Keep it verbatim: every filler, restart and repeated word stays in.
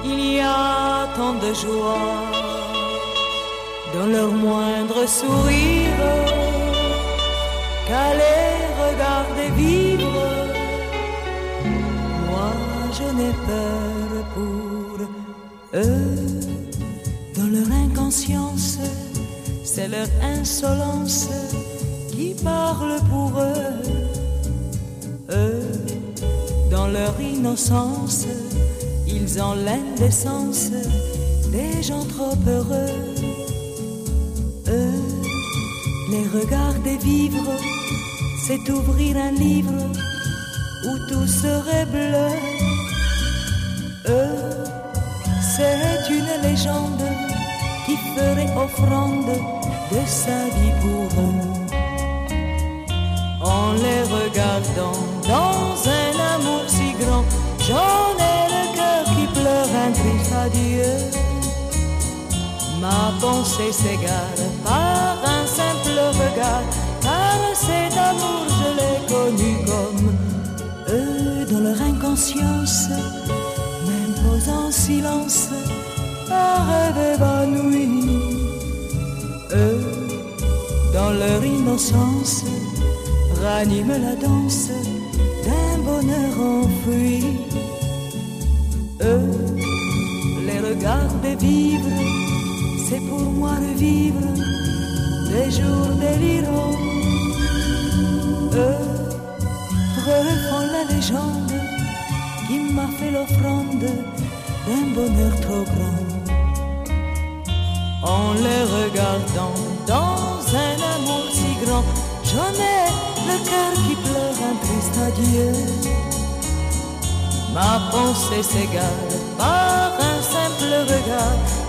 il y a tant de joie dans leur moindre sourire qu'à les regarder vivre, moi je n'ai peur pour eux. Dans leur inconscience, c'est leur insolence qui parle pour eux. Eux, dans leur innocence, ils ont l'indécence des gens trop heureux. Eux, les regarder vivre, c'est ouvrir un livre où tout serait bleu. Eux, c'est une légende qui ferait offrande de sa vie pour eux. En les regardant dans un amour si grand, j'en ai le cœur qui pleure un triste adieu. Ma pensée s'égare par un simple regard, car cet amour je l'ai connu comme eux. Dans leur inconscience m'impose en silence un rêve évanoui. Eux, dans leur innocence, raniment la danse d'un bonheur enfoui. Eux, les regarder vivre, c'est pour moi revivre des jours délirants. Eux, refont la légende qui m'a fait l'offrande d'un bonheur trop grand. En les regardant dans un amour si grand, j'en ai le cœur qui pleure un triste adieu. Ma pensée s'égare par un simple regard,